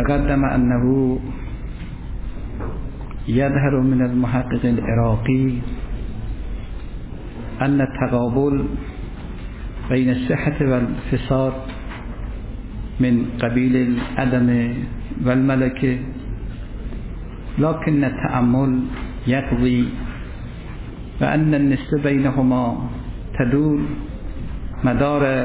تقدم أنه يظهر من المحقق العراقي أن التقابل بين الصحة والفساد من قبيل العدم والملكة، لكن التأمل يقضي بأن النسبة بينهما تدور مدار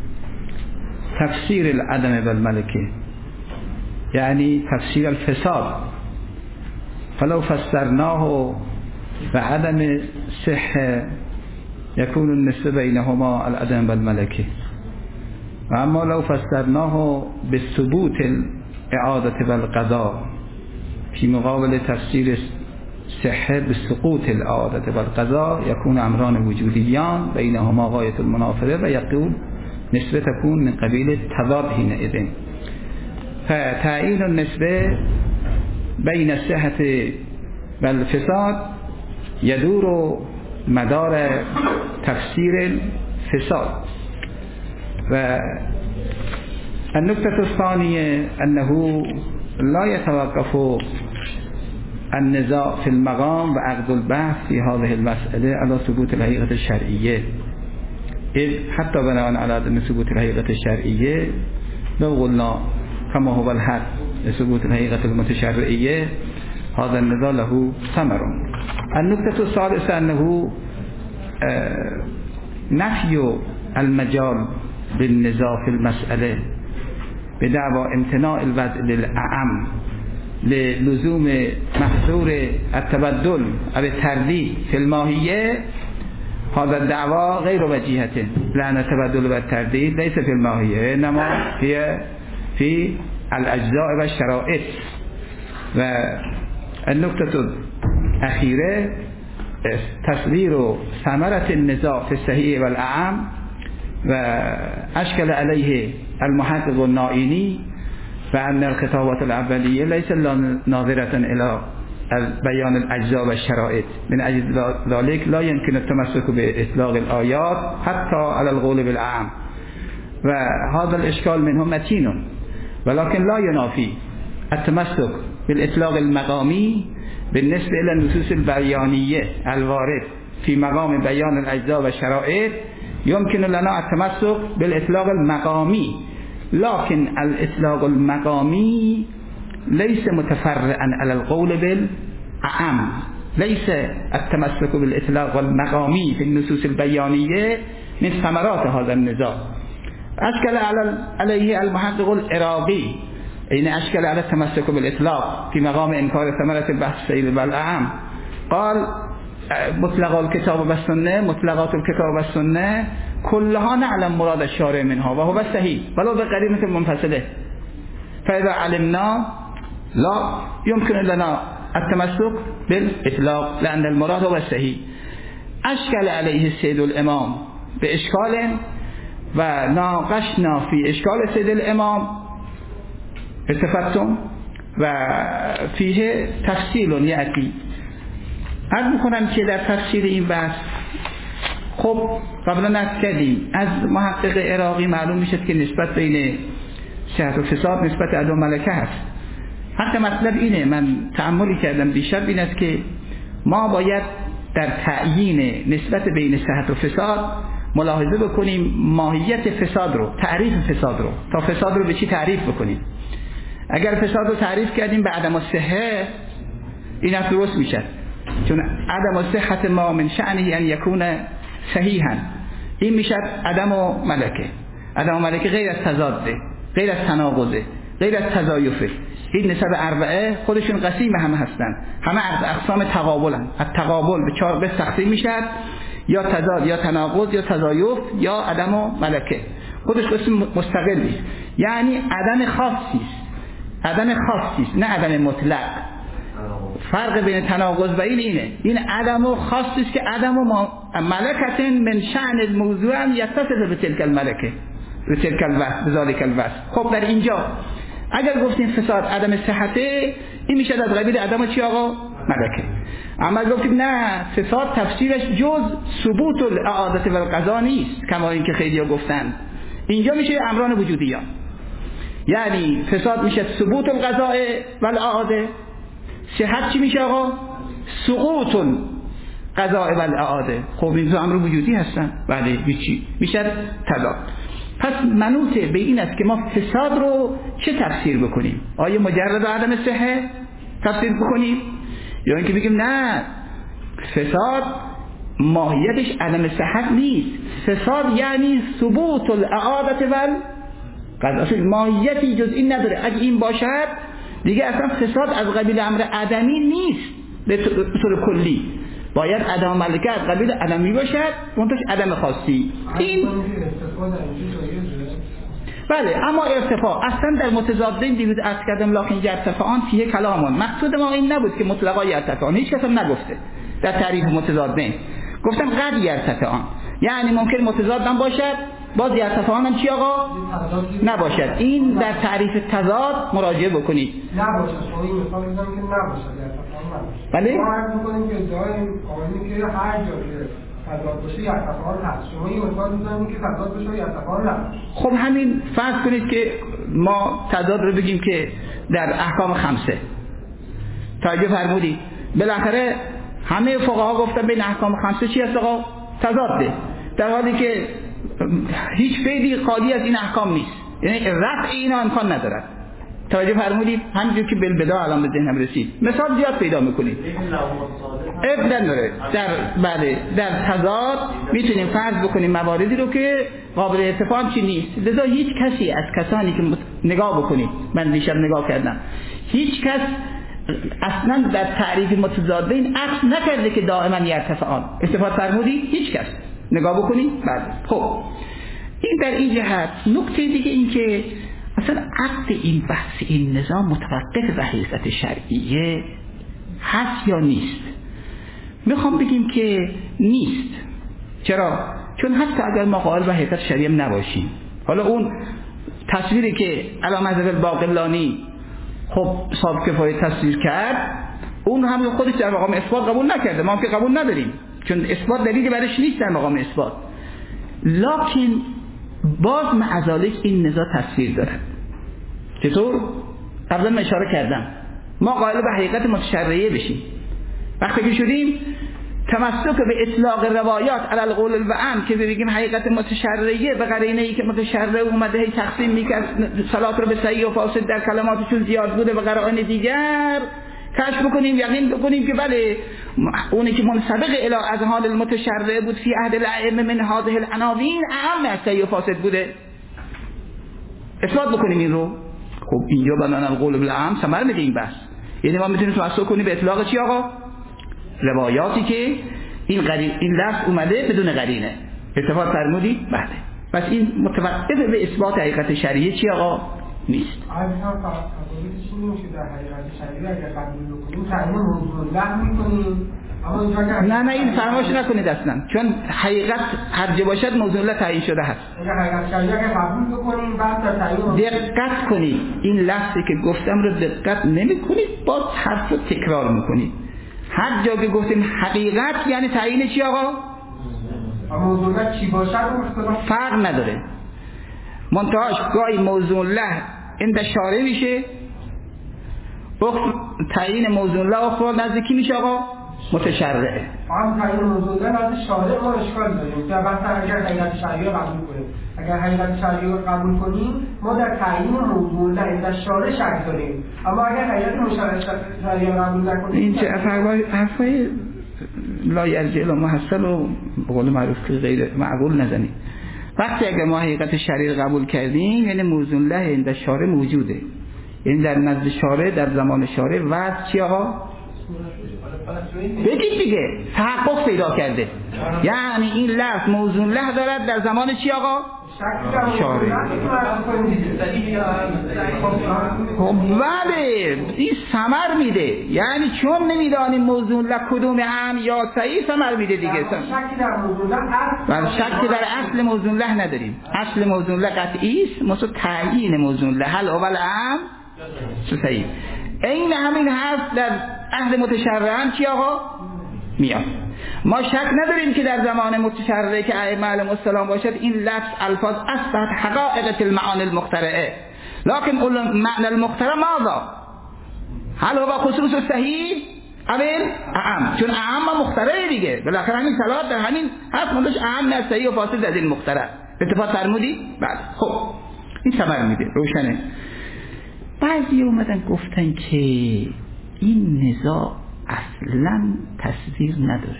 تفسير العدم والملكة، يعني تفسير الفساد. فلو فسرناه بعدم صحة يكون النسبة بينهما العدم والملكة، وأما لو فسرناه بالثبوت الإعادة والقضاء في مقابل تفسير صحة بالسقوط الإعادة والقضاء يكون أمران وجوديان بينهما غاية المنافرة، ويقول نسبة تكون من قبيل التضاد حينئذ. فتعيين النسبة بين الصحة والفساد يدور مدار تفسير الفساد. والنقطة الثانية أنه لا يتوقف النزاع في المقام وعقد البحث في هذه المسألة على ثبوت الحقيقة الشرعية، إذ حتى بناء على عدم ثبوت الحقيقة الشرعية لو قلنا كما هو الحق لثبوت الحقيقة المتشرعية هذا النزاع له ثمر. النقطة الثالثة أنه نفي المجال للنزاع في المسألة بدعوى امتناع الوضع للأعم للزوم محظور التبدل أو الترديد في الماهية، هذا الدعوى غير وجيهة، لأن التبدل والترديد ليس في الماهية إنما هي في الأجزاء والشرائط. والنقطة الأخيرة تصوير ثمرة النزاع في الصحيح والأعم، وأشكل عليه المحقق النائيني فأن الخطابات الأولية ليس ناظرة إلى بيان الأجزاء والشرائط، من أجل ذلك لا يمكن التمسك بإطلاق الآيات حتى على القول بالأعم، وهذا الإشكال منه متين، ولكن لا ينافي التمسك بالإطلاق المقامي بالنسبة إلى النصوص البيانية الوارد في مقام بيان الأجزاء والشرائط. يمكن لنا التمسك بالإطلاق المقامي، لكن الإطلاق المقامي ليس متفرعا على القول بالأعم، ليس التمسك بالإطلاق المقامي في النصوص البيانية من ثمرات هذا النزاع. أشكل عليه المحقق العراقي، إن أشكل على التمسك بالإطلاق في مقام إنكار ثمرة البحث السيد والأعم. قال مطلقات الكتاب والسنة، مطلقات الكتاب والسنة كلها نعلم مراد الشارع منها وهو صحيح ولو بقرينة منفصلة، فإذا علمنا لا يمكن لنا التمسك بالإطلاق لأن المراد هو الصحيح. أشكل عليه السيد الإمام بإشكال وناقشنا في إشكال السيد الإمام، اتفقتم، وفيه تفصيل يأتي. عرض میکنم که در تفسیر این بحث خب قبلا از کردیم از محقق عراقی معلوم میشد که نسبت بین صحت و فساد نسبت عدم ملکه هست. حتی مطلب اینه، من تأملی کردم دیشب، این است که ما باید در تعیین نسبت بین صحت و فساد ملاحظه بکنیم ماهیت فساد رو، تعریف فساد رو، تا فساد رو به چی تعریف بکنیم. اگر فساد رو تعریف کردیم به عدم الصحه، این از درست میشه، چون عدم صحت ما من شأنه ان یکون صحیحا، این میشه عدم ملکه. عدم ملکه غیر از تضاده، غیر از تناقضه، غیر از تضایفه. این نسب اربعه خودشون قسیم هم هستن، همه اقسام تقابلن. التقابل به 4 قسم تقسیم میشه، یا تضاد یا تناقض یا تضایف یا عدم ملکه، خودش قسم مستقلی، یعنی عدم خاصی است، عدم خاصی است نه عدم مطلق. فرق بین تناقض و اینه، این عدم و خاصی است که عدم و ملکت من شأن الموضوع یتصف به تلک الملکه، به تلک الوصف، بذالک الوصف. خب در اینجا اگر گفتیم فساد عدم صحته، این میشه در قبیل عدم چی آقا؟ ملکه. اما گفتیم نه، فساد تفسیرش جز ثبوت الاعاده و القضا نیست، کما اینکه خیلی‌ها گفتن، اینجا میشه امران وجودیان. یعنی فساد میشه ثبوت القضاء و الاعاده، صحت چی میشه آقا؟ سقوط القضاء و الاعاده. خب این دو امر وجودی هستن. بله چی میشه؟ تضاد. پس منوط به این است که ما فساد رو چه تفسیر بکنیم؟ آیا مجرد عدم صحه تفسیر بکنیم یا اینکه بگیم نه فساد ماهیتش عدم صحت نیست، فساد یعنی ثبوت الاعاده و اصلا ماهیتی جز این نداره. اگه این باشد دیگه اصلا فساد از قبیل امر عدمی نیست به طور کلی، باید عدم ملکه از قبیل عدمی باشد منتش عدم خاصی. این بله، اما ارتفاع اصلا در متضادین دیوید از کردم لکن یرتفعان فیه کلامان. مقصود ما این نبود که مطلقا یرتفعان، هیچ کس هم نگفته در تعریف متضادین، گفتم قد یرتفعان، یعنی ممکن متضاد هم باشد باز یرتفعان هم چی آقا؟ نباشد. این در تعریف تضاد مراجعه بکنید. نباشد، شما این مثال بزنم که نباشد یرتفعان نباشد. بله؟ ما عرض میکنیم که جای قانونی که هر جا که تضاد باشه یرتفعان هست، شما این مثال بزنید که تضاد باشه یرتفعان نباشه. خب همین فرض کنید که ما تضاد رو بگیم که در احکام خمسه توجه فرمودید، بالاخره همه فقها گفتن بین احکام خمسه چی هست آقا؟ تضاده، در حالی که هیچ فعلی خالی از این احکام نیست، یعنی رفع اینا امکان ندارد. توجه فرمودید؟ همینجور که بالبدا الان به ذهنم رسید مثال زیاد پیدا میکنید. در تضاد میتونیم فرض بکنیم مواردی رو که قابل اتفاق چی نیست. لذا هیچ کسی از کسانی که نگاه بکنید، من دیشب نگاه کردم، هیچ کس اصلا در تعریف متضادین عکس نکرده که دائما یرتفعان. استفاده فرمودید؟ هیچ کس نگاه بکنید. بله خب این در این جهت. نکته دیگه این که اصلا عقد این بحث این نظام متوقف به حقیقت شرعیه هست یا نیست؟ میخوام بگیم که نیست. چرا؟ چون حتی اگر ما قائل به حقیقت شرعیه نباشیم، حالا اون تصویری که علامه حضرت باقلانی خب صاحب کفایه تصویر کرد، اون هم خودش در مقام اثبات قبول نکرده، ما که قبول نداریم چون اثبات دلیلی برش نیست در مقام اثبات، لکن باز معذالک این نزاع تصویر داره. چطور؟ قبلا اشاره کردم ما قائل به حقیقت متشرعیه بشیم، وقتی که شدیم تمسک به اطلاق روایات علی القول العام که بگیم حقیقت متشرعیه به قرینه ای که متشرع اومده هی تقسیم میکرد صلات رو به صحیح و فاسد در کلماتشون زیاد بوده و قرائن دیگر کشف بکنیم، یقین بکنیم که بله اونی که منسبق الی اذهان المتشرع بود فی عهد الائمه من هذه العناوین اهم از صحیح و فاسد بوده، اثبات بکنیم این رو. خب اینجا بنان القول العام ثمر میده این بحث، یعنی ما میتونیم تمسک کنیم به اطلاق چی آقا؟ روایاتی که این لفظ اومده بدون قرینه. اتفاق فرمودی؟ بله. پس این متوقف به اثبات حقیقت شرعیه چی آقا؟ نیست. نه این فرمایش نکنید اصلا، چون حقیقت هر جا باشد موضوع الله تعیین شده هست. دقت کنید این لفظی که گفتم رو دقت نمی کنید، باز حرف رو تکرار میکنید. هر جا که گفتیم حقیقت یعنی تعیین چی آقا؟ موضوع الله چی باشد فرق نداره، منتهاش گاهی موضوع الله این شارع میشه، تعیین موضوع الله اخرى نزدیکی میشه آقا متشرعه. هم تعیین موضوع الله نزد شارع ما اشکال داریم که مثلا اگر حقیقت شرعیه قبول کنیم، اگر حقیقت شرعیه رو قبول کنیم ما در تعیین موضوع الله عند شارع شک داریم، اما اگر حقیقت شرعیه قبول نکنیم این چه حرفای لا یرجع الی محصل و به قول معروف که غیر معقول نزنید. وقتی اگر ما حقیقت شرعی قبول کردیم یعنی موضوع الله عند شارع موجوده، یعنی در نزد شارع در زمان شارع وضع چی آقا؟ بگید دیگه تحقق پیدا کرده، یعنی این لفظ موضوع الله دارد در زمان چی آقا؟ شارع. خب بله این ثمر میده، یعنی چون نمیدانیم موضوع الله کدوم عام یا صحیح ثمر میده دیگه. بله شک در اصل موضوع الله نداریم، اصل موضوع الله قطعی است، مثل تعیین موضوع الله هل اول عام صحیح. این همین حرف در عهد متشرعان چی آقا؟ میاد. ما شک نداریم که در زمان متشرعه که ائمه علیهم السلام باشد این لفظ الفاظ اصبحت حقائق المعانی المخترعه، لكن معنى المخترع ماذا؟ هل هو خصوص صحیح اول اعم؟ چون اعم مخترع دیگه، بالاخره همین صلات در همین حرف مندش اعم نه صحیح و فاصل از این مخترع. اتفاق فرمودی؟ بله. خب این ثمر میده، روشنه. بعضی اومدن گفتن که این نزاع اصلا تصویر نداره،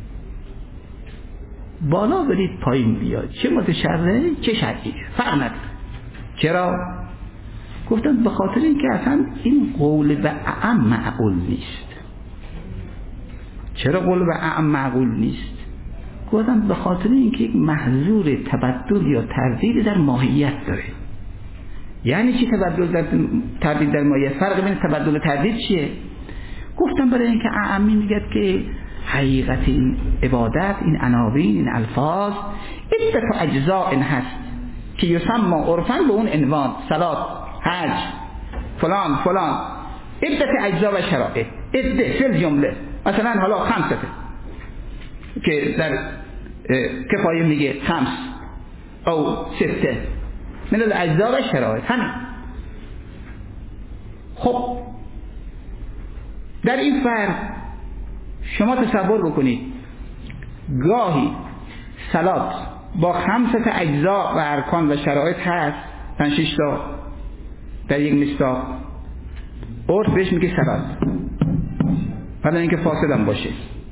بالا برید پایین بیاد، چه متشرعه چه شرعی فرق نداره. چرا؟ گفتن به خاطر اینکه اصلا این قول به اعم معقول نیست. چرا قول به اعم معقول نیست؟ گفتن به خاطر اینکه یک محظور تبدل یا تردید در ماهیت داره. یعنی چی تردید در ماهیت؟ فرق بین تبدل و تردید چیه؟ گفتم برای اینکه اعمی میگه که حقیقت این عبادت، این عناوین، این الفاظ عدت اجزاء هست که یسمى عرفاً به اون عنوان، صلات، حج، فلان فلان، عدت اجزاء و شرائع، عده فی الجمله. مثلا حالا خمسه که در کفایه میگه خمس او سته من الاجزاء و شرائع. همین. خب در این فرق شما تصور بکنید گاهی صلات با خمسه اجزاء و ارکان و شرایط هست، 5-6 تا در یک مصداق، عرف بهش میگه صلات، حالا اینکه فاصل هم باشه.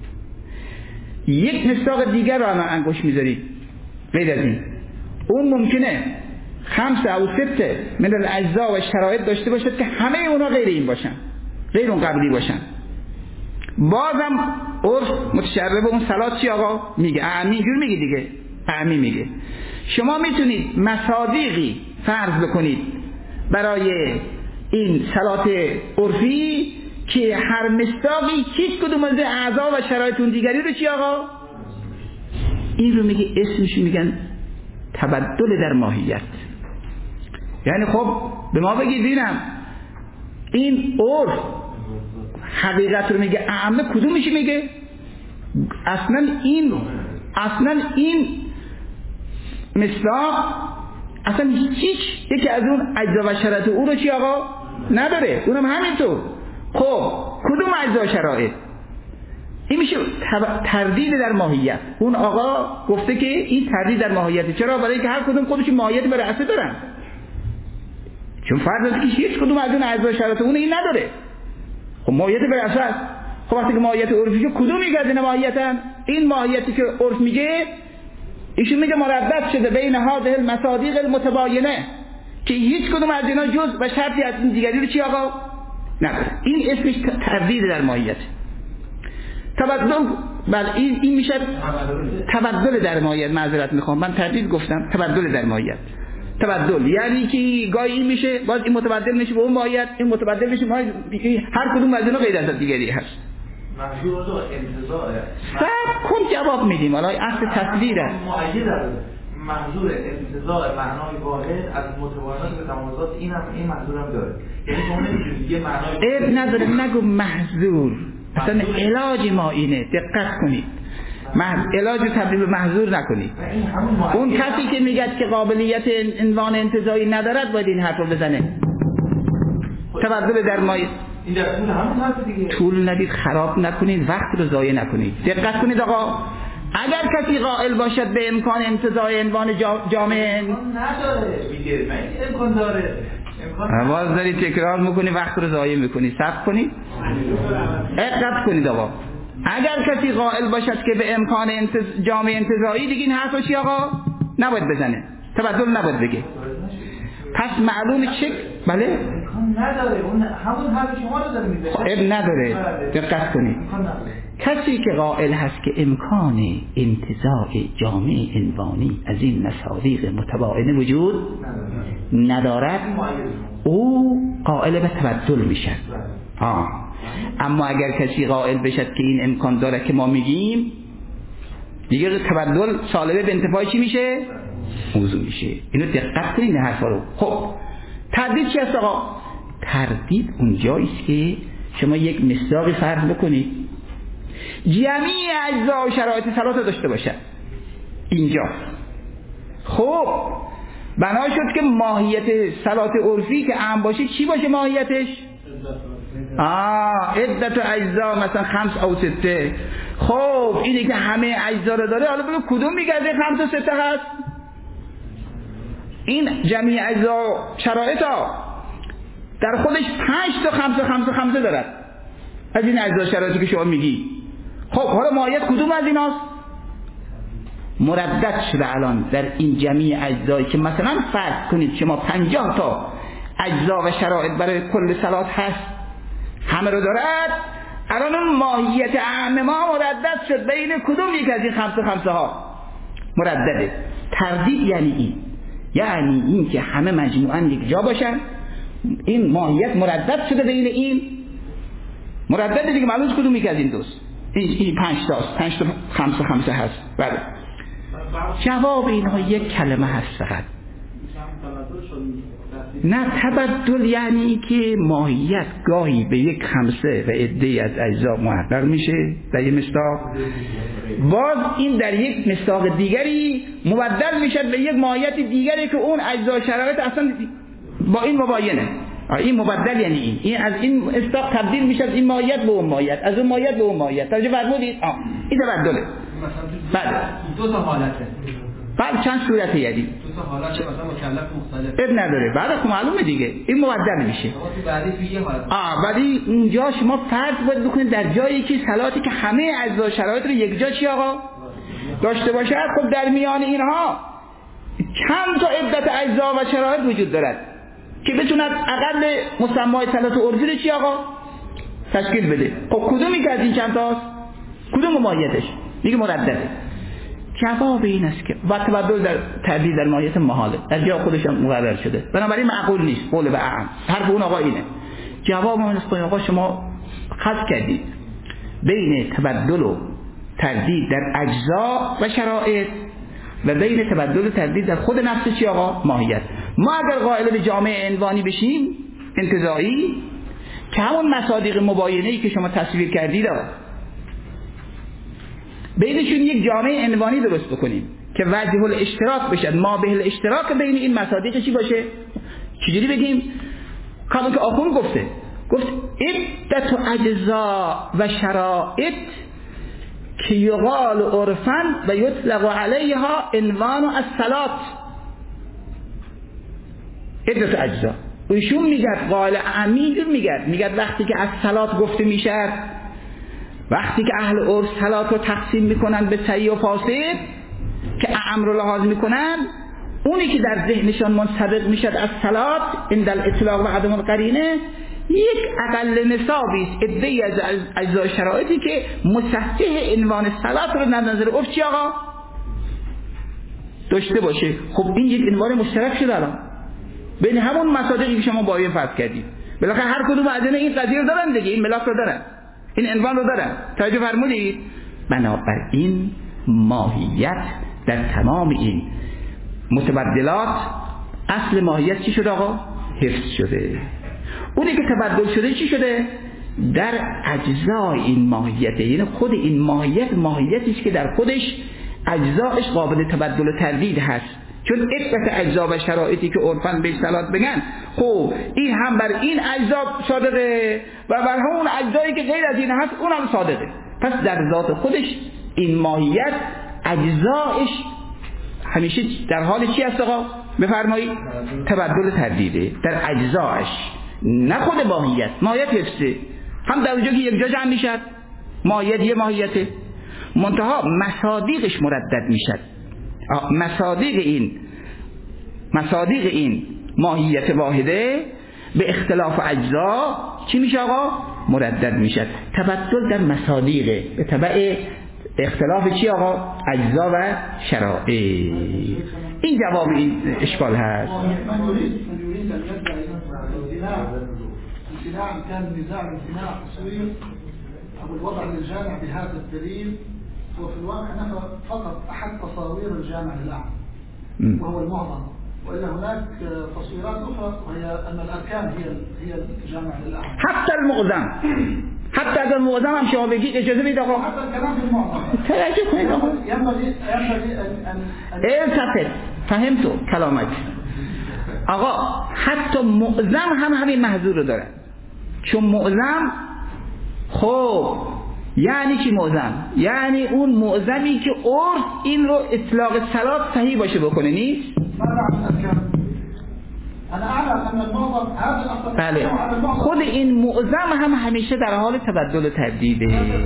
یک مصداق دیگر رو الان انگوش میذارید غیر از این، اون ممکنه 5 او 6 من الاجزاء و شرایط داشته باشد که همه اونا غیر این باشن، غیر اون قبلی باشن. بازم عرف متشرع به اون صلات چی آقا میگه؟ اعمی. جور میگه دیگه، اعمی میگه. شما میتونید مصادیقی فرض بکنید برای این صلات عرفی که هر مصداقی هیچ کدوم از اعضا و شرایط اون دیگری رو چی آقا؟ این رو میگه، اسمش میگن تبدل در ماهیت. یعنی خب به ما بگید ببینم این عرف حقیقت رو میگه، اعمه کدومشی میگه؟ اصلا این مصداق اصلا هیچ یکی از اون اجزا و شرایط او رو چی آقا نداره، اونم همینطور. خب کدوم اجزا و شرایط؟ این میشه تردید در ماهیت. اون آقا گفته که این تردید در ماهیت. چرا؟ برای اینکه هر کدوم خودش ماهیت به رأسه دارن، چون فرض است که هیچ کدوم از اون اجزا و شرایط اون این نداره. خب ماهیت به رأسه است. خب وقتی که ماهیت عرفی کدوم یک از این ماهیتن؟ این ماهیتی که عرف میگه ایشون میگه مردد شده بین هذه المصادیق المتباینه که هیچ کدوم از اینا جز و شرطی از این دیگری رو چی آقا نداره. این اسمش تردید در ماهیت. تبدل، بله این میشه تبدل در ماهیت. معذرت میخوام من تردید گفتم، تبدل در ماهیت. تبدل یعنی که گاهی این میشه باز این متبدل میشه به اون ماهیت، این متبدل میشه هر کدوم از اینا غیر از دیگری هست. منظور تو انتزاعه. صبر کن جواب میدیم. حالا اصل تصویره. منظور انتزاع معنای واحد از متوازات به تمازات این منظورم داره. یعنی شما نمی‌تونید یه معنای نداره نگو محظور. اصلا علاج ما اینه، دقت کنید. علاج تبدیل به محظور نکنید. اون کسی که میگه که قابلیت عنوان انتزاعی ندارد باید این حرف رو بزنه. تبدل در مایه این در طول همون حرف دیگه. طول ندید، خراب نکنید، وقت رو ضایع نکنید. دقت کنید آقا، اگر کسی قائل باشد به امکان انتزاع عنوان جامعه نداره میگه من امکان داره. آواز دارید تکرار میکنی، وقت رو ضایع میکنی. صبر کنید، دقت کنید آقا. اگر کسی قائل باشد که به امکان جامعه انتزاعی دیگه این حرفو چی آقا نباید بزنه، تبدل نباید بگه. پس معلومه چه بله امکان نداره. اون همون حرف شما رو داره میزنه. اب نداره. دقت کنید، کسی که قائل هست که امکان انتزاع جامعه عنوانی از این مصادیق متباینه وجود ندارد، او قائل به تبدل میشه. اما اگر کسی قائل بشد که این امکان داره که ما میگیم، دیگه تبدل سالبه به انتفاع چی میشه؟ موضوع میشه. اینو دقت کنید این حرفا رو. خب تردید چی هست آقا؟ تردید اونجاییست که شما یک مصداقی فرض بکنید جمعی اجزا و شرایط صلات داشته باشد. اینجا خب بنا شد که ماهیت صلات عرفی که اعم باشه چی باشه ماهیتش؟ عدت اجزا مثلا 5 او 6. خب اینی که همه اجزا رو داره، حالا بگو کدوم میگه از 5 و 6 هست؟ این جمعی اجزا شرایط ها در خودش 5 تا 5 و 5 و 5 دارد از این اجزا شرایطی که شما میگی. خب حالا ماهیت کدوم از ایناست؟ مردد شده الان در این جمعی اجزایی که مثلا فرض کنید شما 50 تا اجزا و شرایط برای کل صلات هست، همه رو دارد. الان اون ماهیت اعم ما مردد شد بین کدوم یک از این 5 و 5 ها مردده. تردید یعنی این که همه مجموعاً یک جا باشن، این ماهیت مردد شده بین این مردد دیگه. معلومه کدوم یک از این دوست، این 5 تاست، 5 تا 5 و 5 هست. بله جواب اینها یک کلمه هست فقط. نه تبدل یعنی که ماهیت گاهی به یک خمسه و عده‌ای از اجزا محقق میشه در یک مصداق، باز این در یک مصداق دیگری مبدل میشه به یک ماهیت دیگری که اون اجزا شرایط اصلا با این مباینه. این مبدل یعنی این از این مصداق تبدیل میشه از این ماهیت به اون ماهیت، از اون ماهیت به اون ماهیت. توجه فرمودید؟ این تبدله. مثلا دو تا حالته. بعد چند صورته یعنی دو تا حالت مثلا مکلف مختلف اب نداره. بعد خب معلومه دیگه این مبدل میشه. بعدی توی یه حالت ولی اونجا شما فرض باید بکنید در جایی که صلاتی که همه اجزا شرایط رو یک جا چی آقا داشته باشه. خب در میان اینها چند تا عدت اجزا و شرایط وجود دارد که بتوند اقل مسمای صلات عرفی رو چی آقا تشکیل بده. خب کدومی که از این چند تاست؟ کدوم ماهیتش؟ میگه مردده. جواب این است که و تبدل در تردید در ماهیت محاله، در جا خودش هم مقرر شده، بنابراین معقول نیست. قول به اعم حرف اون آقا اینه. جواب اون است که آقا شما خط کردید بین تبدل و تردید در اجزا و شرایط و بین تبدل و تردید در خود نفس چی آقا ماهیت. ما اگر قائل به جامعه عنوانی بشیم انتزاعی که همون مصادیق مباینه‌ای که شما تصویر کردید بینشون یک جامعه عنوانی درست بکنیم که وجه الاشتراک بشه، ما به الاشتراک بین این مصادیق چی باشه؟ چجوری بگیم؟ کامون که آخون گفت عدت اجزا و شرائط که یقال عرفاً و یطلق علیها عنوان الصلات. عدت اجزا ایشون میگه قائل عمی میگه وقتی که از صلات گفته میشه، وقتی که اهل عرف صلات رو تقسیم میکنن به صحیح و فاسد که اعم رو لحاظ میکنن، اونی که در ذهنشان منطبق میشد از صلات عند الاطلاق و عدم القرینه یک اقل نصابی است، عده‌ای از اجزای شرایطی که مصحح عنوان صلات رو در نظر عرف چی آقا داشته باشه. خب این یک عنوان مشترک شده الان بین همون مصادیقی که شما با این فرض کردید. بالاخره هر کدوم از این قضیه رو دارن دیگه، این ملاک رو دارن، این عنوان رو دارن. توجه فرمودید؟ بنابراین ماهیت در تمام این متبدلات اصل ماهیت چی شده آقا؟ حفظ شده. اونی که تبدل شده چی شده؟ در اجزای این ماهیت، یعنی خود این ماهیتی که در خودش اجزایش قابل تبدل و تردید هست. چون عدت اجزا و شرایطی که عرفاً به صلات بگن، خب این هم بر این اجزا صادقه و بر همون اجزایی که غیر از این هست اون هم صادقه. پس در ذات خودش این ماهیت اجزایش همیشه در حال چی هست آقا؟ بفرمایید تبدل و تردیده در اجزایش، نه خود ماهیت حفظه. هم در اونجا که یک جا جمع میشد ماهیت یه ماهیته، منتها مصادیقش مردد میشد. مصادیق این ماهیت واحده به اختلاف اجزا چی میشه آقا؟ مردد میشد. تبدل در مصادیق به تبع اختلاف چی آقا؟ اجزا و شرائط. این جواب این اشکال هست. امتناع كان النزاع امتناع قصير أو الوضع للجامع بهذا الدليل هو في الواقع نفى فقط أحد تصاوير الجامع للأعمى وهو المعظم، وإلا هناك تصويرات أخرى وهي أن الأركان هي الجامع للأعمى. حتى المعظم هم شما بگید اجازه بدید آقا. حتى الكلام في المعظم. توجه کنید آقا. ينبغي أن التفت فهمت كلامك. آقا حتی معظم هم همین محظور رو داره. چون معظم خب یعنی چی معظم؟ یعنی اون معظمی که عرف این رو اطلاق صلات صحیح باشه بکنه نیست؟ بله خود این معظم هم همیشه در حال تبدل و تبدیله.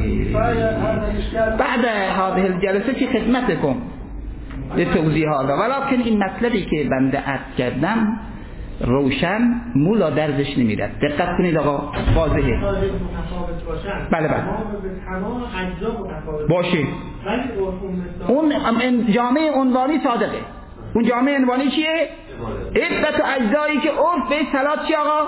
بعد هذه الجلسه فی خدمتکم لتوضیح هذا، ولکن این مطلبی که بنده عرض کردم روشن مولا درزش نمیرد. دقت کنید آقا واضحه. بله باشه. اون جامعه عنوانی صادقه. اون جامعه عنوانی چیه؟ عدت اجزایی که عرف به صلات چی آقا؟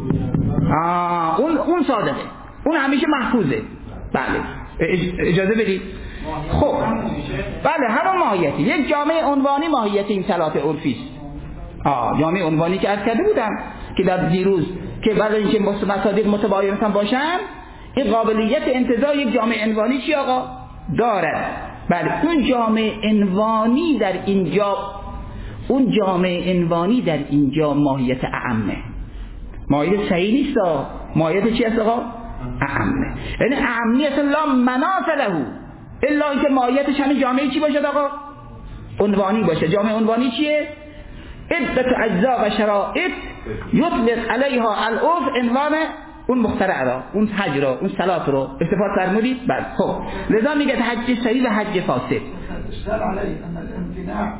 اون صادقه، اون همیشه محفوظه. بله اجازه بدید. خب بله همون ماهیتی. یک جامعه عنوانی ماهیت این صلات عرفی است. جامعه عنوانی که عرض کرده بودم که در دیروز که بعد اینکه مصادیق متباین هم باشن این قابلیت انتزاع یک جامعه عنوانی چی آقا دارد. بله اون جامعه عنوانی در اینجا، اون جامعه عنوانی در اینجا ماهیت اعمه، ماهیت صحیح نیست. ماهیت چی است آقا؟ اعمه. یعنی اعمیت لا مناط له الا اینکه ماهیتش همین جامعه چی باشه آقا؟ عنوانی باشه. جامعه عنوانی چیه؟ عدت اجزا و شرائط یطلق علیها العرف عنوان اون مخترع را، اون حج را، اون صلات را استفاده فرمودید. بله خب لذا میگه حج صحیح و حج فاسد. اشتغل عليه ان الامتناع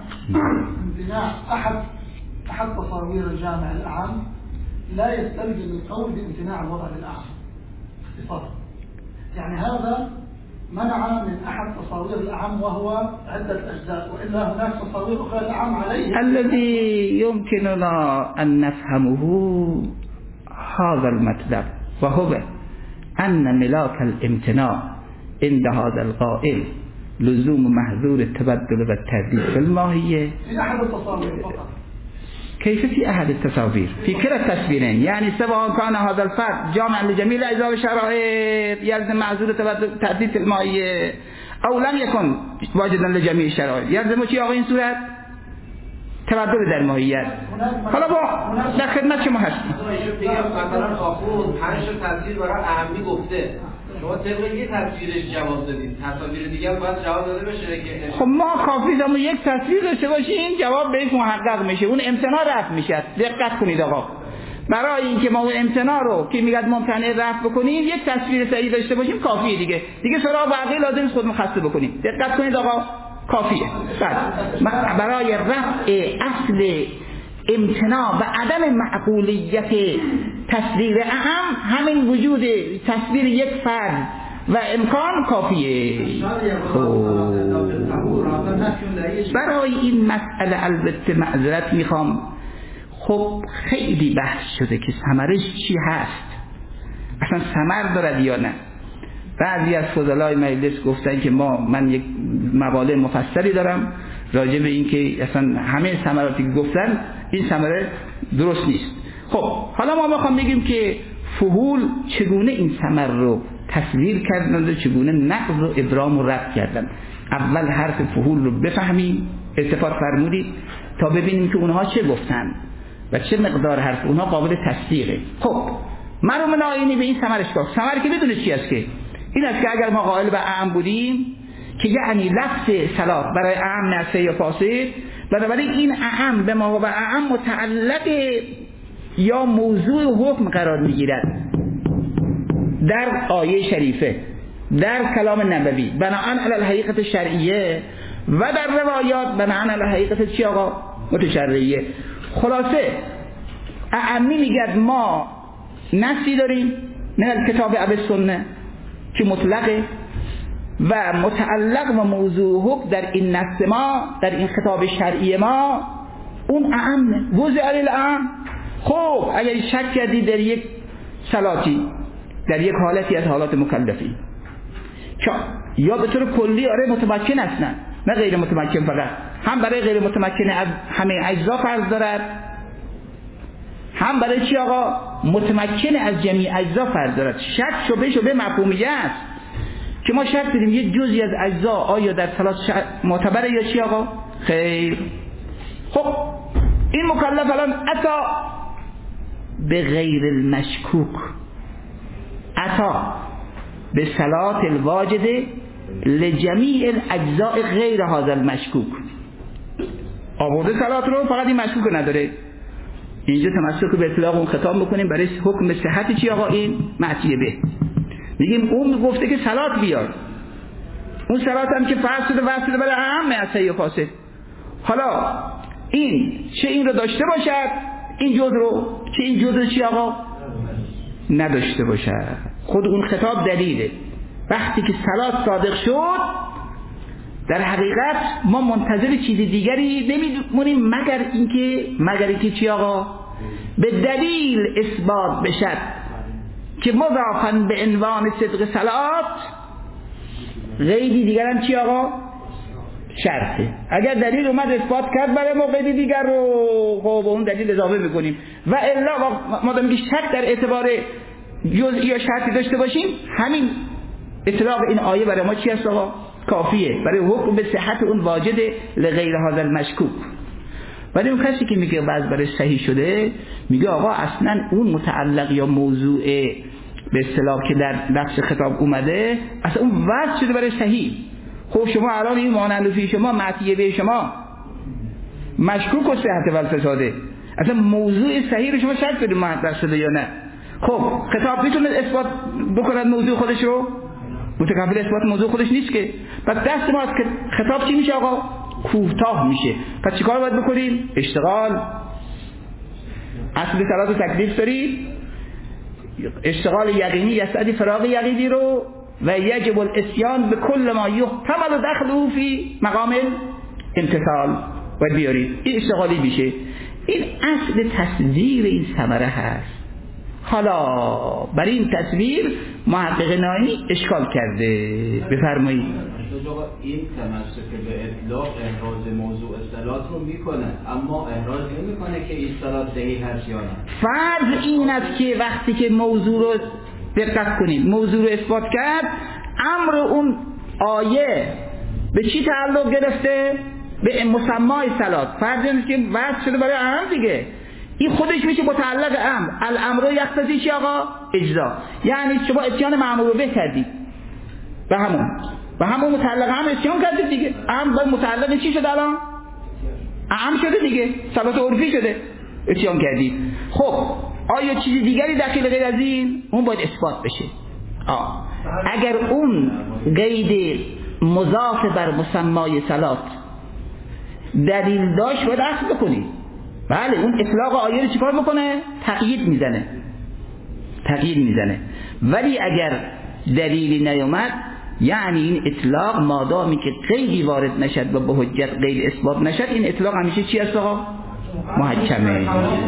احد تصاوير الجامع الاعم لا يستلزم القول بامتناع الوضع للاعم اختصاصا. يعني هذا منع من أحد تصاوير الأعم وهو عدة أجزاء، وإلا هناك تصاوير أخرى الأعم عليه. الذي يمكننا أن نفهمه هذا المطلب وهو أن ملاك الامتناع عند هذا القائل لزوم محظور التبدل والترديد بالماهية في أحد التصاوير فقط. كيف في أحد التصاوير؟ في كلا التصويرين، يعني سواء كان هذا الفرد جامع لجميع الأجزاء والشرائط يلزم معذور تحديث الماهية أو لم يكن واجدا لجميع الشرائط يلزم چی آقا این صورت؟ تبدل در ماهیت. حالا با در خدمت شما هستیم. مثلا آخوند 5 تصویر برای اهمی گفته، شما طبق یه تصویرش جواب دادید، تصاویر دیگه باید جواب داده بشه که خب ما کافی زمان یک تصویر داشته باشیم جواب بهش محقق میشه، اون امتناع رفع میشه. دقت کنید آقا، برای اینکه ما اون امتناع رو که میگه ممتنع رفع بکنیم یک تصویر صحیح داشته باشیم کافیه. دیگه سراغ بقیه لازم نیست خودمون خسته بکنیم. دقت کنید آقا کافیه. بله برای رفع اصل امتناع و عدم معقولیت تصویر اهم همین وجود تصویر یک فرد و امکان کافیه. برای این مسئله البته معذرت میخوام، خب خیلی بحث شده که ثمرش چی هست، اصلا ثمر دارد یا نه. بعضی از فضلای مجلس گفتن که من یک مقاله مفصلی دارم راجع به این که اصلا همه ثمراتی که گفتن این ثمره درست نیست. خب حالا ما میخوام بگیم که فحول چگونه این ثمر رو تصویر کردن و چگونه نقض و ابرام و رد کردن. اول حرف فحول رو بفهمیم، استفاده فرمودید، تا ببینیم که اونها چه گفتن و چه مقدار حرف اونها قابل تصدیقه. خب مرحوم ناینی به این ثمرش گفت. ثمر که بدونه چی است، که این است که اگر ما قائل به اعم بودیم که یعنی لفظ صلات برای اعم نفسه یا فاسد، بنابراین این اعم به ما و اعم متعلق یا موضوع حکم قرار میگیرد در آیه شریفه، در کلام نبوی بناءً علی الحقیقت شرعیه و در روایات بناءً علی الحقیقت چی آقا؟ متشرعیه. خلاصه اعمی میگد ما نصی داریم من الکتاب او السنه که مطلقه و متعلق و موضوع حکم در این نص ما، در این خطاب شرعی ما اون اعم وضع الاعم. خب اگر شک کردی در یک صلاتی، در یک حالتی از حالات مکلفی که یا به طور کلی آره متمکن هستن نه غیر متمکن، فقط هم برای غیر متمکن از همه اجزا فرض دارد، هم برای چی آقا متمکن از جمیع اجزا فرض دارد. شک شبه مفهومیه است که ما شک داریم یک جزئی از اجزا آیا در صلات معتبره یا چی آقا؟ خیر. خب این مکلف الان اتا به غیر المشکوک، اتا به صلات الواجده لجمیع الاجزاء غیر هذا المشکوک، آورده صلات رو، فقط این مشکوک نداره. اینجا تمسک به اطلاق اون خطاب میکنیم برای حکم صحت چی آقا؟ این معطیه به میگیم اون گفته که صلات بیار، اون صلات هم که فرض شده وصل شده برای اهم از صحیح و فاسد. حالا این چه این رو داشته باشد این جز رو، چه این جز رو چی آقا نداشته باشد. خود اون خطاب دلیله. وقتی که صلات صادق شد در حقیقت ما منتظر چیز دیگری نمیمونیم مگر اینکه چی آقا به دلیل اثبات بشد که مضافاً به عنوان صدق صلات قیدی دیگر هم چی آقا شرطه. اگر دلیل اومد اثبات کرد برای ما قید دیگر رو خب اون دلیل اضافه میکنیم، و الا ما داریم که شک در اعتبار جزئی یا شرطی داشته باشیم همین اطلاق این آیه برای ما چی هست آقا؟ کافیه برای حکم به صحت اون واجد لغیر هذا المشکوک. ولی اون کسی که میگه بعض برای صحیح شده میگه آقا اصلا اون متعلق یا موضوع به اصطلاح که در لفظ خطاب اومده اصلا اون وضع شده برای صحیح. خب شما الان این مانند فی شما معطیه به شما مشکوک و صحت و الفساده، اصلا موضوع صحیح رو شما شک بدید محقق شده یا نه. خب خطاب میتونه اثبات بکند موضوع خودش رو؟ متکفل اثبات موضوع خودش نیست که. پس دست ما از خطاب چی میشه آقا؟ کوتاه میشه. پس چیکار باید بکنیم؟ اشتغال. اصل صلات و تکلیف دارید، اشتغال یقینی یستدی فراغ یقینی رو و یجب الاسیان به کل ما یحتمل دخله فی مقام امتثال و بیارید. این اشتغالی میشه. این اصل تصویر این ثمره هست. حالا برای این تصویر محقق ناینی اشکال کرده. بفرمایید. این تمسک به اطلاق احراز موضوع صلات رو میکنه، اما احراز نمیکنه که این صلات صحیح هست یا نه. فرض این است که وقتی که موضوع رو دقت کنید موضوع رو اثبات کرد، امر اون آیه به چی تعلق گرفته؟ به مسمای صلات. فرض این است که وصف شده برای اهم دیگه، این خودش میشه متعلق امر. الامر یقتضی چی آقا؟ اجزا. یعنی شما اتیان مأمور رو کردید به همون متعلق امر اتیان کردید دیگه. امر متعلق چی شده الان؟ امر شده دیگه، صلات عرفی شده، اتیان کردید. خب آیا چیزی دیگری داخل غیر از این؟ اون باید اثبات بشه. اگر اون قید مضاف بر مسمای صلات دلیل داشت باید اصل بکنید. بله اون اطلاق آیه رو چیکار میکنه؟ تقیید میزنه. ولی اگر دلیلی نیومد، یعنی این اطلاق مادامی که قیدی وارد نشد و به حجت قید اثبات نشد، این اطلاق همیشه چی است آقا؟ محکمه.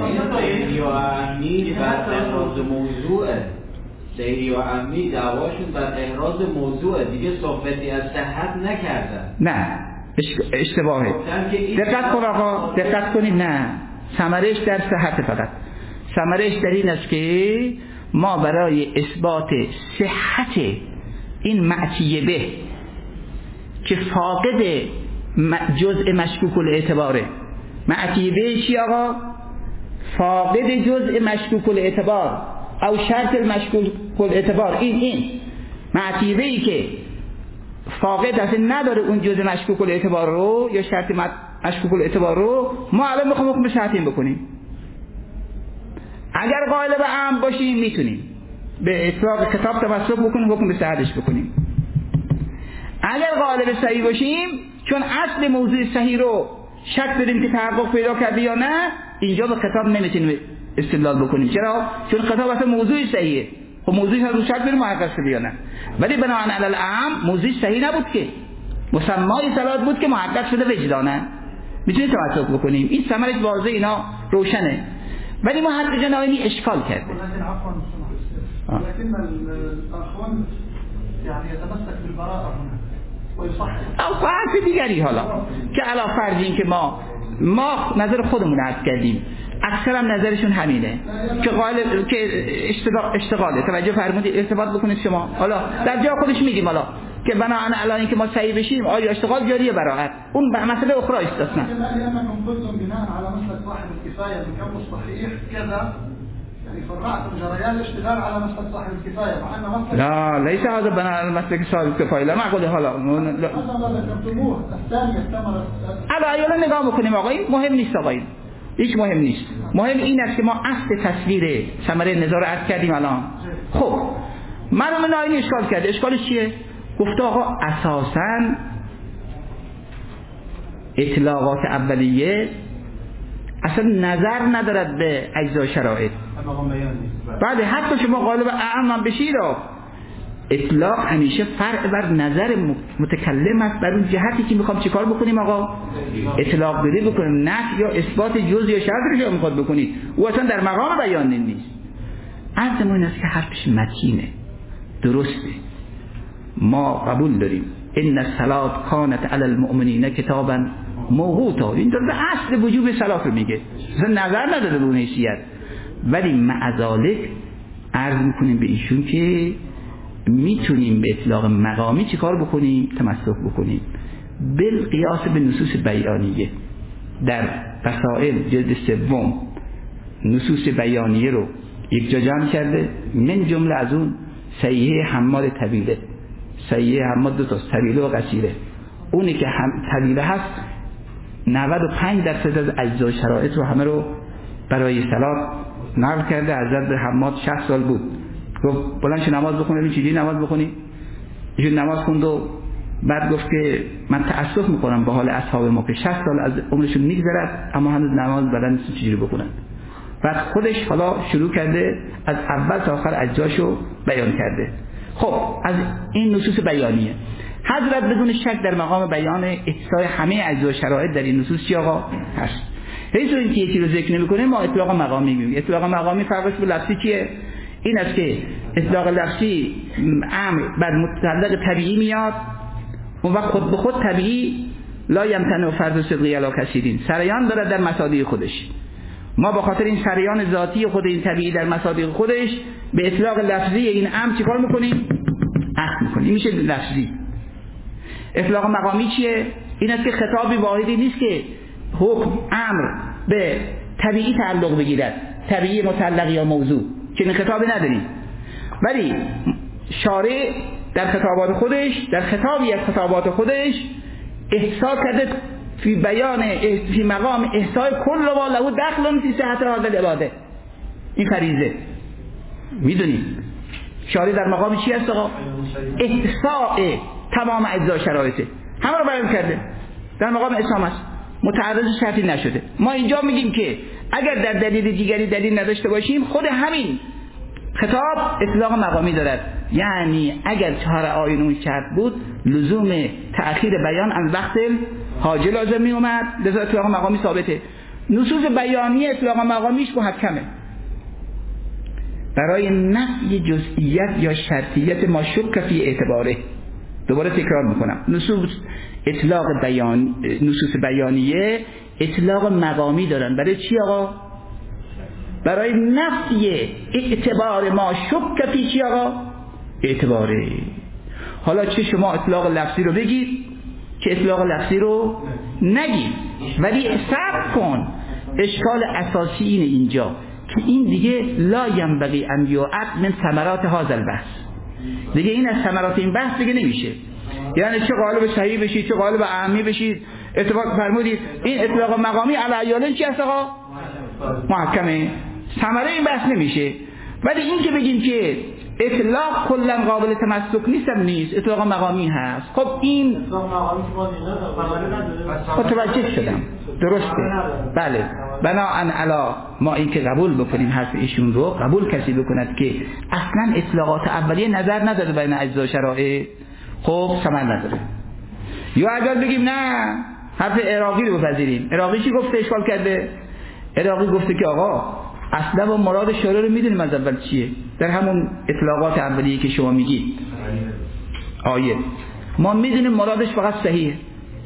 صحیح و عمی دعواشون بر احراز موضوع دیگه صحبتی از صحت نکردن. نه اشتباهه. دقت کن آقا، دقت کنید. نه ثمرش در صحت، فقط ثمرش در این است که ما برای اثبات صحت این معطیه به که فاقد جزء مشکوک الاعتباره. معطیه به چی آقا؟ فاقد جزء مشکوک الاعتبار او شرط المشکوک الاعتبار. این معطیه به‌ای که فاقد اصلا نداره اون جزء مشکوک الاعتبار رو یا شرط مشکوک الاعتبار رو، ما الان میخوام حکم صحت بکنیم. اگر قائل به امر باشیم میتونیم به اطلاق خطاب تمسک بکنیم، حکم به صحتش بکنیم. اگر قائل به صحیح باشیم، چون اصل موضوع صحیح رو شک داریم که تحقق پیدا کرده یا نه، اینجا به خطاب نمیتونیم استدلال بکنیم. چرا؟ چون خطاب اصلا موضوع صحیحه. خب موضوعی رو شک داریم محقق شده یا نه. ولی بناهن علی الاعم موضوع صحیح نبود که، مسمای صلات بود که محقق شده وجدانه، میتونیم تمسک بکنیم. این ثمرش واضحه، اینا روشنه. ولی محقق ناینی اشکال کرده. لكن الاخوان يعني يتمسك بالبراءه هنا ويصحح او فرض دیگری حالا که علا فرض این که ما نظر خودمون عرض کردیم، اکثر هم نظرشون همینه که قائل که اشتغاله. توجه فرمودید، ارتباط بکنید شما. حالا در جا خودش میگیم، حالا که بناهن علی اینکه ما صحیح بشیم آیا اشتغال جاریه براحت اون مسئله اخرى استثناء. لأنكم قلتم بناء على مسلك صاحب الكفاية بكم الصحيح كذا يعني فرعتم جريان الاشتغال على مسلك صاحب الكفاية مع أن مسلك لا ليس هذا بناء على مسلك صاحب الكفاية لا معقول حالا مثلا ذكرتموه الثانية الثمرة الان نگاه بکنیم آقای مهم نیست آقای هیچ مهم نیست مهم این است که ما اصل تصویر ثمره نزاع رو عرض کردیم الان. خب مرحوم ناینی اشکال کرده اشکالش چیه؟ گفته آقا اساساً اطلاقات اولیه اصلا نظر ندارد به اجزای شرایط. بعد حتی شما غالب اعم بشید اطلاق همیشه فرع بر نظر متکلم است بر اون جهتی که میخوام چیکار بکنیم آقا اطلاق بری بکنیم نفی یا اثبات جزئی یا شرط رو میخواد بکنید او اصلا در مقام بیان نیست. عرض ما این است که حرفش متینه درسته ما قبول داریم ان الصلاه کانت علی المؤمنین کتابا موقوتا این در اصل وجوب صلات رو میگه اصلا نظر نداره به اون حیثیت. ولی معذالک عرض میکنیم به ایشون که میتونیم به اطلاق مقامی چی کار بکنیم تمسک بکنیم بالقیاس به نصوص بیانیه. در فصائل جلد 3 نصوص بیانیه رو یک جا جمع کرده من جمله از اون صحیحه حماد طویله صحیحه حماد 2 تا طویله و قصیره اونی که طویله هست 95% از اجزای شرایط رو همه رو برای صلات نقل کرده. حضرت حماد 60 سال بود گفت بلند شو نماز بخونه ببین چجوری نماز بخونی ایشون نماز خوند و بعد گفت که من تأسف میکنم به حال اصحاب ما که 60 سال از عمرشون میگذرد اما هنوز نماز بلد نیستن چجوری بخونن. بعد خودش حالا شروع کرده از اول تا آخر اجزاشو بیان کرده. خب از این نصوص بیانیه حضرت بدون شک در مقام بیان احصای همه اجزای شرایط در این نصوص چی آقا هست. هیچ اینکه یکی رو ذکر نمی‌کنه ما اطلاق مقامی میگیم. اطلاق مقامی فرقش با لفظی چیه؟ این است که اطلاق لفظی امر بر متعلق طبیعی میاد اون وقت خود به خود طبیعی لا یمتنع فرض صدقی علی کثیرین سریان داره در مصادیق خودش. ما به خاطر این سریان ذاتی خود این طبیعی در مصادیق خودش به اطلاق لفظی این امر چیکار میکنیم؟ عهد میکنیم. این میشه لفظی. اطلاق مقامی چیه؟ این است که خطابی واحدی نیست که حکم امر به طبیعی تعلق بگیرد طبیعی متعلق یا موضوع که این خطابی نداریم ولی شارع در خطابات خودش در خطابی از خطابات خودش احسا کرده فی بیان فی مقام احسای کل ما له دخل فی صحت هذا العباده. این فریضه میدونید شارع در مقام چی است آقا؟ احساء تمام اجزا شرایطه همه رو بیان کرده در مقام اسلام است متعرض شرطی نشده. ما اینجا میگیم که اگر در دلیل دیگری دلیل نداشته باشیم خود همین خطاب اطلاق مقامی دارد. یعنی اگر 4 آیین اون شرط بود لزوم تأخیر بیان از وقت حاجه لازم می اومد لذا اطلاق مقامی ثابته. نصوص بیانی اطلاق مقامیش محکمه. برای نفی جزئیت یا شرطیت ما شک فی اعتباره. دوباره تکرار میکنم نصوص بیانیه اطلاق مقامی دارن. برای چی آقا؟ برای نفی اعتبار ما شک فی چی آقا؟ اعتباره. حالا چه شما اطلاق لفظی رو بگید که اطلاق لفظی رو نگید ولی صبر کن. اشکال اساسی اینه اینجا که این دیگه لا ینبغی ان یعد من ثمرات هذا البحث. دیگه این از ثمرات این بحث دیگه نمیشه. یعنی چه قالب صحیح بشید چه قالب اعمی بشید اتفاق فرمودید این اطلاق مقامی علی ایالین چی هست آقا؟ محکمه. ثمره این بحث نمیشه. ولی این که بگیم که اطلاق کلا قابل تمسک نیست اطلاق مقامی هست. خب این متوجه شدم درسته بله. بناهن علی ما این که قبول بکنیم حرف ایشون رو قبول کسی بکند که اصلا اطلاقات اولیه نظر نداره بین اجزا شرایط خب ثمر نداره. یا اگر بگیم نه حرف عراقی رو بپذیریم. عراقی چی گفته اشکال کرده؟ عراقی گفته که آقا اصلا و مراد شارع رو میدونیم از اول چیه در همون اطلاقات اولیه که شما میگید آیه ما میدونیم مرادش فقط صحیحه.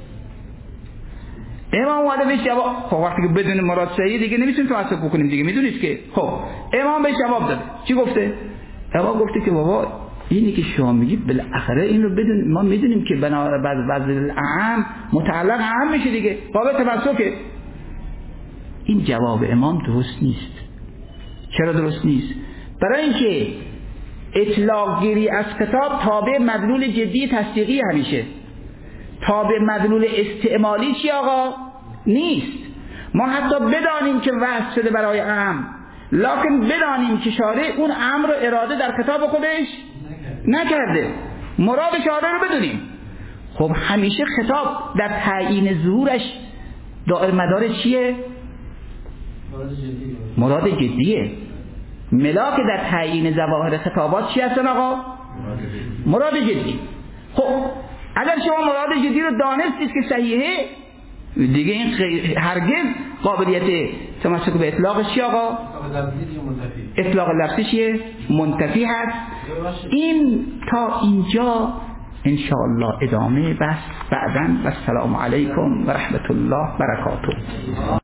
امام اومده بهش جواب خب وقتی که بدون مراد صحیح دیگه نمیتونیم تمسک بکنیم دیگه میدونید که خب امام بهش جواب داده چی گفته؟ امام گفته که بابا اینی که شما میگید بالاخره این رو بدون، ما میدونیم که بنا بعض اعم متعلق اعم میشه دیگه، باب تمسکه. این جواب امام درست نیست. چرا درست نیست؟ برای اینکه اطلاق گیری از کتاب تابع مدلول جدی تصدیقی همیشه، تابع مدلول استعمالی چی آقا؟ نیست. ما حتی بدانیم که وضع شده برای اعم، لکن بدانیم که شارع اون امر رو اراده در کتاب خودش نکرده، مراد شارع رو بدونیم. خب همیشه خطاب در تعیین ظهورش دائر مدار چیه؟ مراد جدیه. ملاک در تعیین ظواهر خطابات چی هستن آقا؟ مراد جدی. خب اگر شما مراد جدی رو دانستید که صحیحه دیگه، این هرگز قابلیت تمسک به اطلاقش چی آقا؟ اطلاق لفظی چیه؟ منتفی هست. این تا اینجا انشاءالله ادامه بحث بعداً. و السلام علیکم و رحمت الله و برکاته.